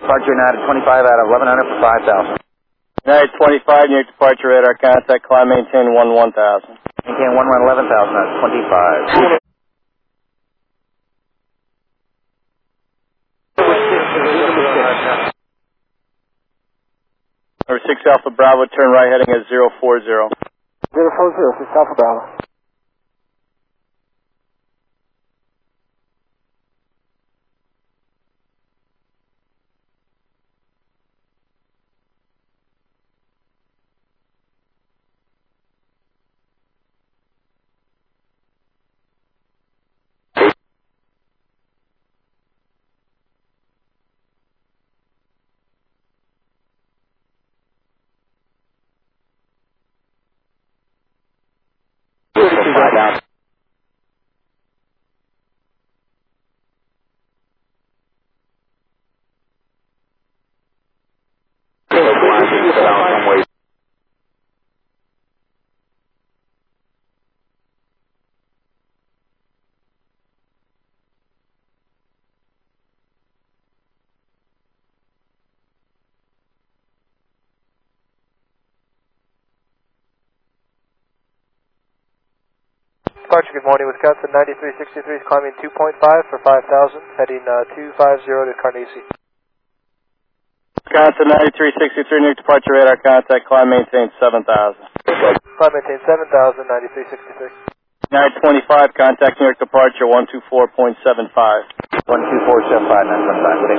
Departure United 25 out of 1100 for 5,000. United 25, New York departure radar contact, climb maintain 11,000. Maintain 11,000 out of 25. Number 6 Alpha Bravo, turn right heading at 040. 040, 6 Alpha Bravo. Departure, good morning, Wisconsin 9363 is climbing 2.5 for 5,000, heading 250 to Carnegie. Wisconsin 9363, New York departure radar contact, climb maintain 7,000. Climb maintain 7,000, 9363. United 25, contact New York departure 124.75. 12475, 915.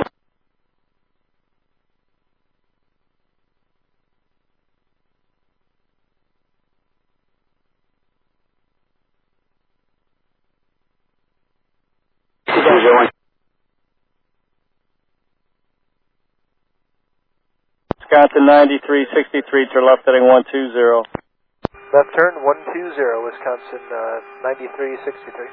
Wisconsin 9363, turn left heading 120. Left turn 120, Wisconsin 9363.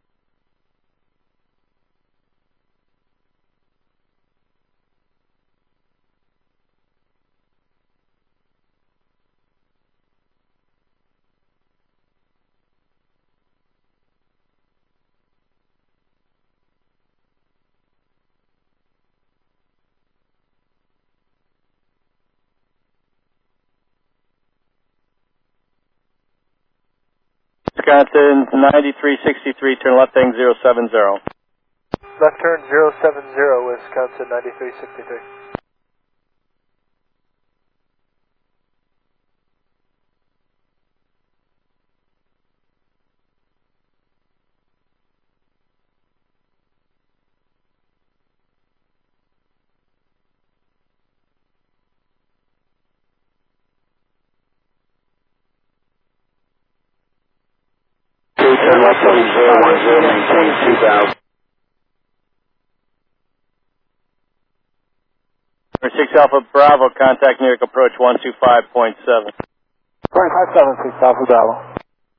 Wisconsin 9363, turn left heading 070. Left turn 070, Wisconsin 9363. Turn left heading 010, maintain 2,000. Number 6 Alpha Bravo, contact New York approach 125.7. 557, 6 Alpha Bravo.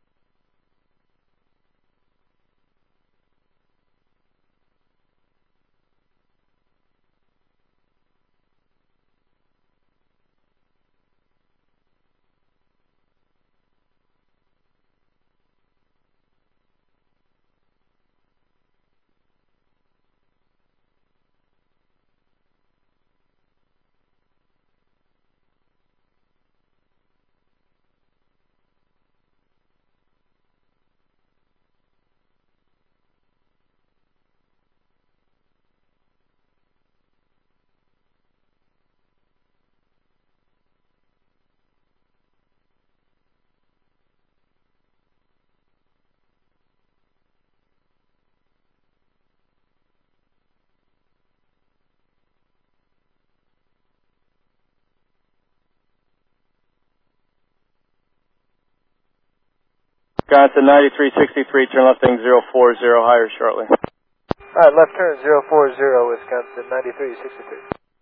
Wisconsin 9363, turn left heading 040, higher shortly. Alright, left turn 040, Wisconsin 9363.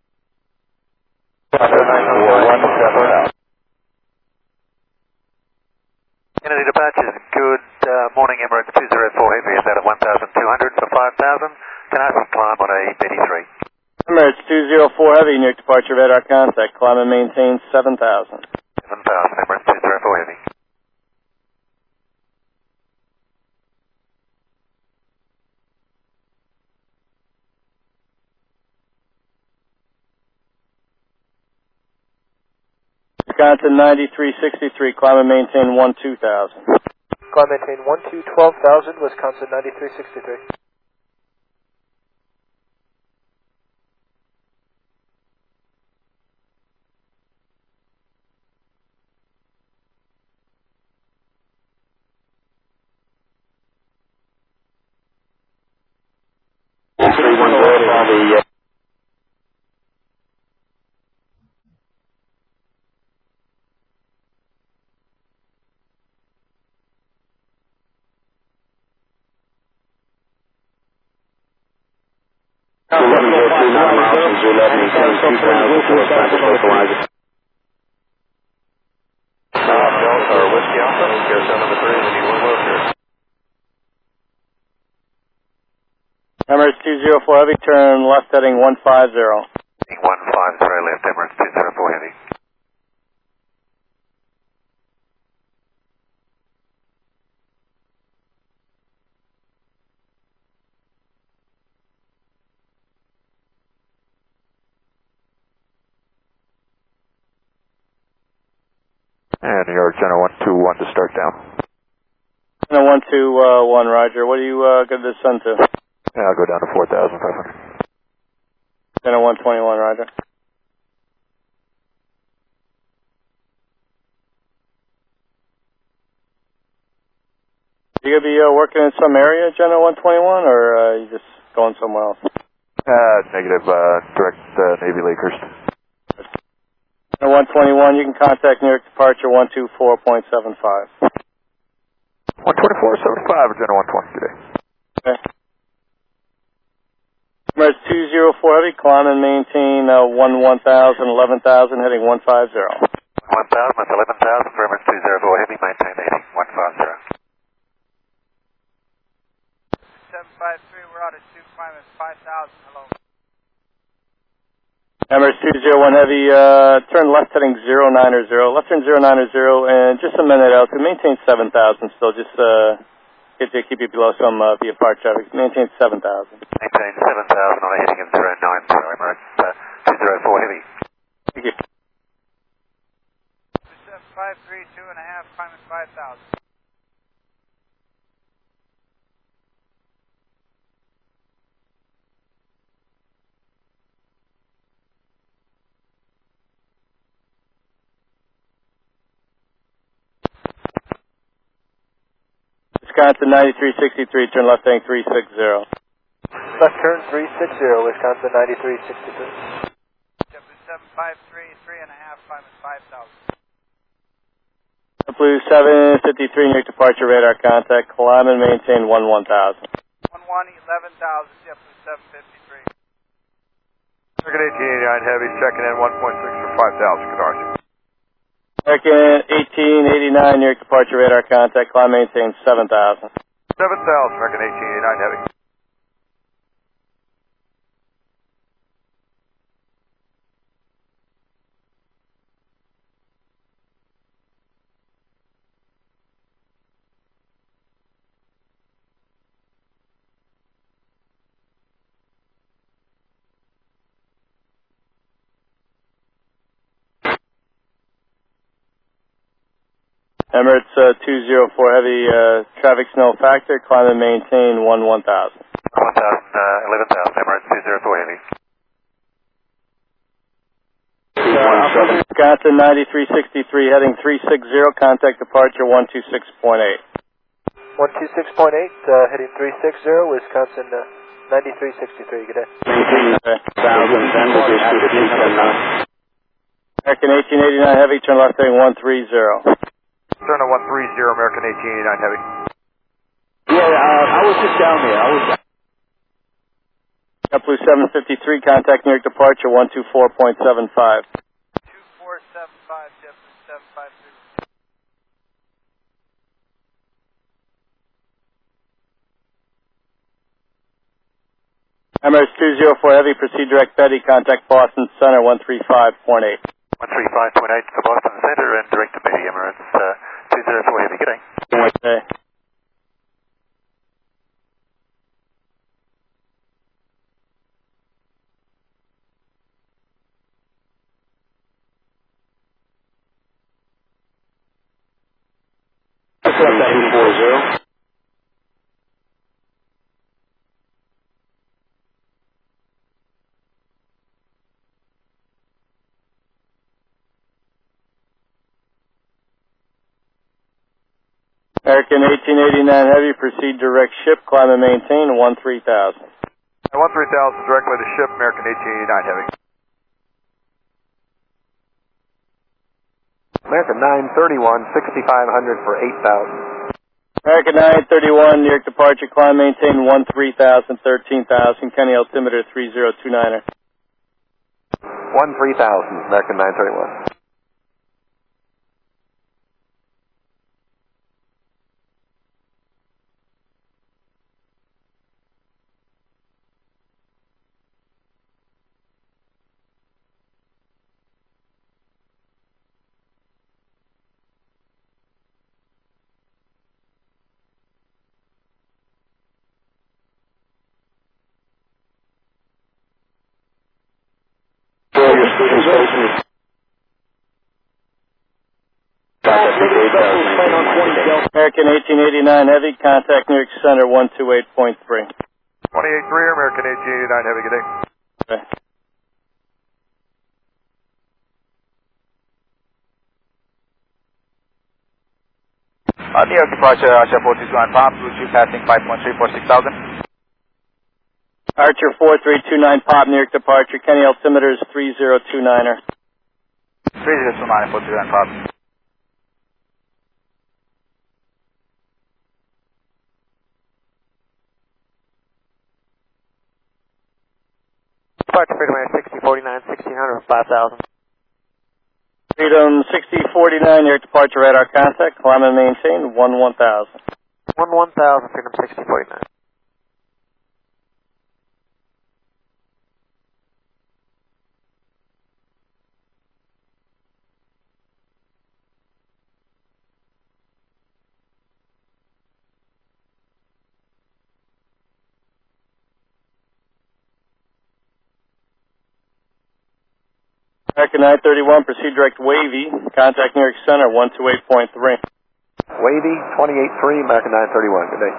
Kennedy departures, good morning, Emirates 204 Heavy is out of 1,200 for 5,000. Can I climb on a Betty 3? Emirates 204 Heavy, New York departure radar contact, climb and maintain 7,000. 7,000, Emirates 204 Heavy. Wisconsin 9363, climb and maintain 12000. Climb maintain 12,000, Wisconsin 9363. Emirates 204 Heavy, turn left heading 150. 150 left, Emirates 204 Heavy. And New York, Channel 121 to start down. Channel 121, roger. What do you going to descend to? Yeah, I'll go down to 4,500. Channel 121, roger. You going to be working in some area, Channel 121, or you just going somewhere else? Negative, direct Navy Lakehurst. 121, you can contact New York departure 124.75. 124.75 or General 120 today. Okay. Emirates 204 Heavy, climb and maintain 11,000, heading 150. 1,000, that's 11,000 for Emirates 204 Heavy, maintain 80, 150. 753, we're out at 2, climb at 5,000, hello. Emirates 201 Heavy, turn left heading 090, left turn 090, and just a minute out, maintain 7,000 still, just keep you below some via park traffic, maintain 7,000. Maintain 7,000 on a heading of 090, Emirates 204 Heavy. Thank you. 753, 2.5, climb at 5,000. Wisconsin 9363, turn left heading 360. Left turn 360, Wisconsin 9363. JetBlue 753, 3.5, climb at 5,000. JetBlue 753, New York departure radar contact, climb and maintain 11,000. 11,000, JetBlue 753. American 1889 Heavy, checking in 1.6 for 5,000, Canarsie. American 1889, New York departure radar contact, climb maintain 7,000. 7,000, American 1889 Heavy. Emirates 204 Heavy, traffic snow factor, climb and maintain 11,000. 11,000, Emirates 204 Heavy. Wisconsin 9363, heading 360, contact departure 126.8. 126.8, heading 360, Wisconsin 9363, good day. Okay. American 1889 Heavy, turn left heading 130. Turn to 130, American 1889 Heavy. Yeah, I was just down there. JetBlue 753, contact New York departure 124.75. 2475, JetBlue 753. Emirates 204 Heavy, proceed direct Betty, contact Boston Center 135.8. 135.8 for Boston Center and direct to Betty, Emirates 204 Heavy. Good day. Okay. 240. American 1889 Heavy, proceed direct ship, climb and maintain 13,000. 13,000, directly to ship, American 1889 Heavy. American 931, 6,500 for 8,000. American 931, New York departure, climb, maintain 13,000, 13,000, Kenny altimeter 3029er. 13,000, American 931. American 1889 Heavy, contact New York Center 128.3. 28-3, American 1889 Heavy, good day. Okay. New York departure, Archer 429 Pop, Blue passing 5.3 for 6,000. Archer 4329 Pop, New York departure, Kenny altimeter is 3029er. 3029 for 29 Pop. Departure Freedom Air 6049, 1600 for 5,000. Freedom 6049, New York departure, radar contact, climb and maintain 11,000. 11,000, Freedom 6049. American 931, proceed direct Wavy, contact New York Center 128.3. Wavy 28-3, American 931, good day.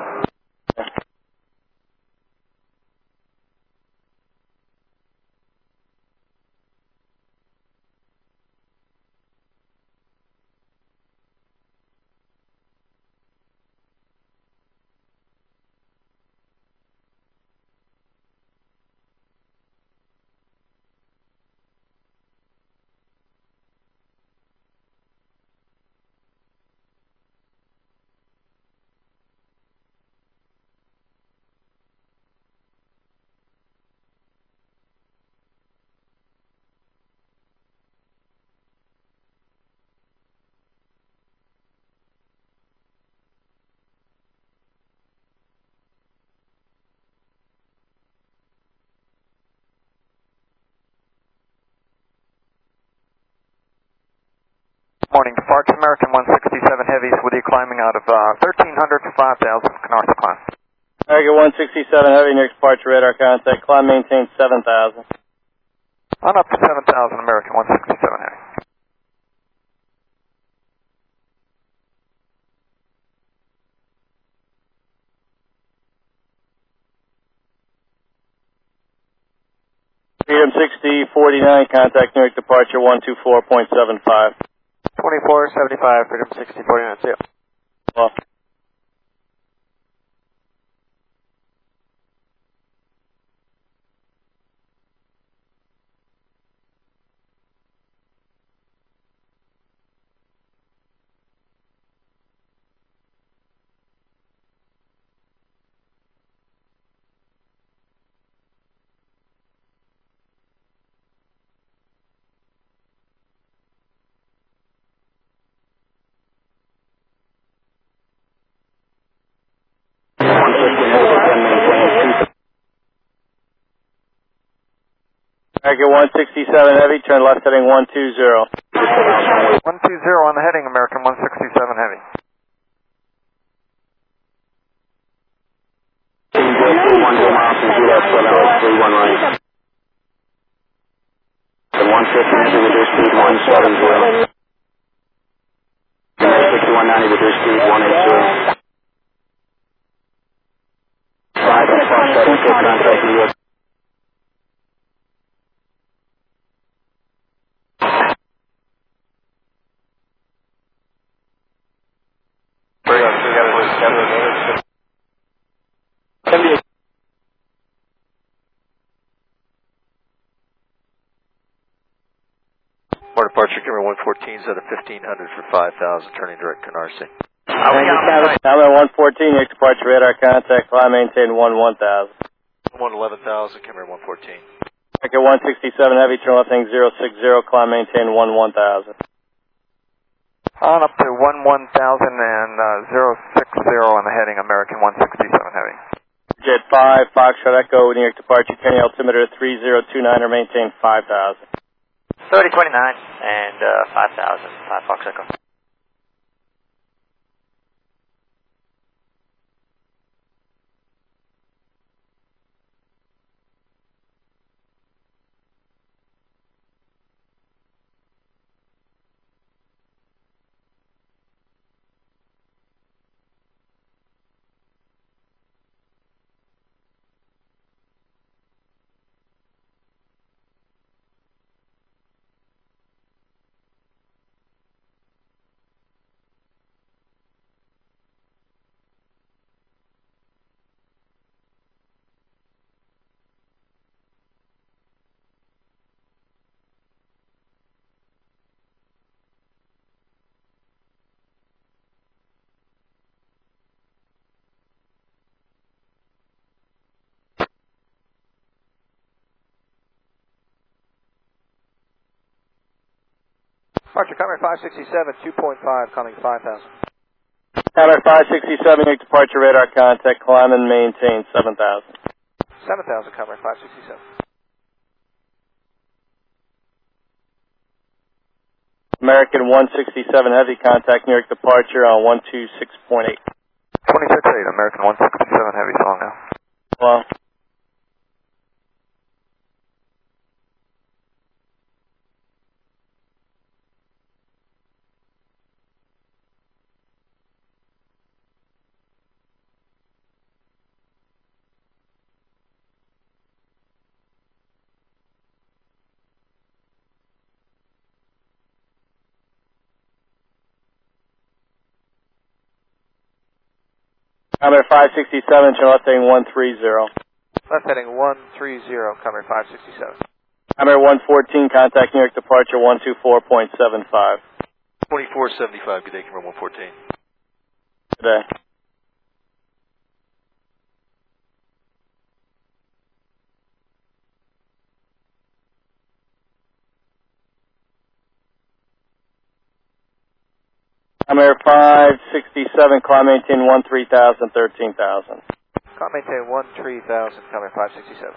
Morning, departure, American 167 Heavies with you climbing out of 1300 to 5,000, Canarsie climb. American 167 Heavy, New York departure, radar contact, climb, maintain 7,000. On up to 7,000, American 167 Heavy. Freedom 6049, contact New York departure 124.75. 2475, Freedom 6049, see ya. Well. American 167 Heavy, turn left heading 120. 120 on the heading, American 167 Heavy. The 150 reduced speed 170. 6190 reduced speed 180. departure, camera 114 is at a 1500 for 5,000, turning direct Canarsie. Calmer 114, next departure radar contact, climb maintain 1000. 11,000, camera 114. American 167 Heavy, turn left heading 060, climb maintain 1000. On up to 11,000 and 060 on the heading American 167 Heavy. Jet 5, Foxtrot Echo, New York departure, Kenny altimeter 3029, or maintain 5000. 3029 and 5,000, 5 Fox Echo. Departure, camera 567, 2.5, coming 5,000. Calmer 567, next departure radar contact, climb and maintain 7000. 7,000, camera 567. American 167 Heavy, contact New York departure on 126.8. 26.8, American 167 Heavy, so long now. Well, Calmer 567, turn left heading 130. Left heading 130, camera 567. Calmer 114, contact New York departure 124.75. 2475, good day, camera 114. Today. Calmer 567, climb maintain 13,000, 13,000. Climb maintain 13,000, camera 567.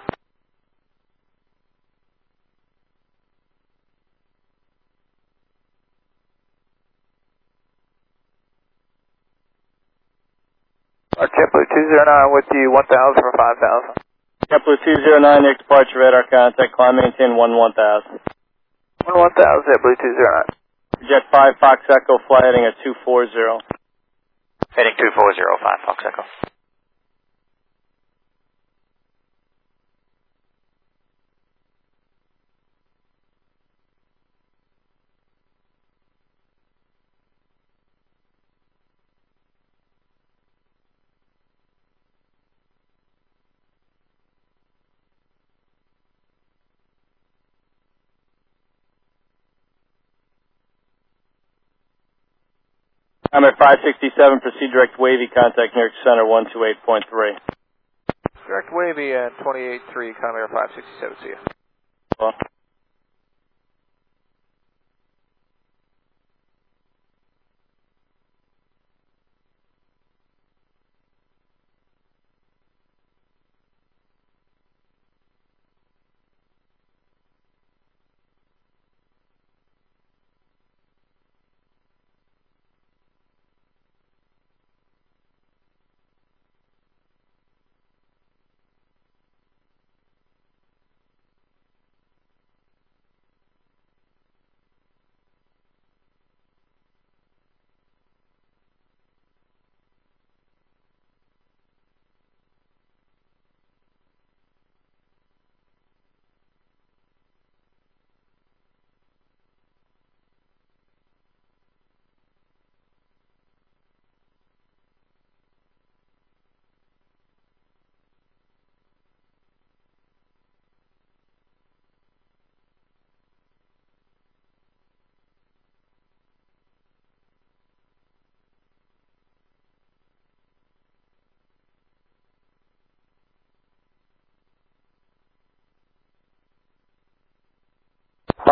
JetBlue 209 with you, 1,000 for 5,000. JetBlue 209, next departure radar contact, climb maintain 11,000. 1,000, JetBlue 209. Jet 5, Fox Echo, fly heading at 240. Heading 240, 5 Fox Echo. Calmer 567, proceed direct wavy, contact New York Center 128.3. Direct wavy and 28.3, camera 567, see you. Well.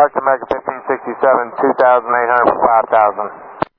American 1567, 2,800 for 5,000.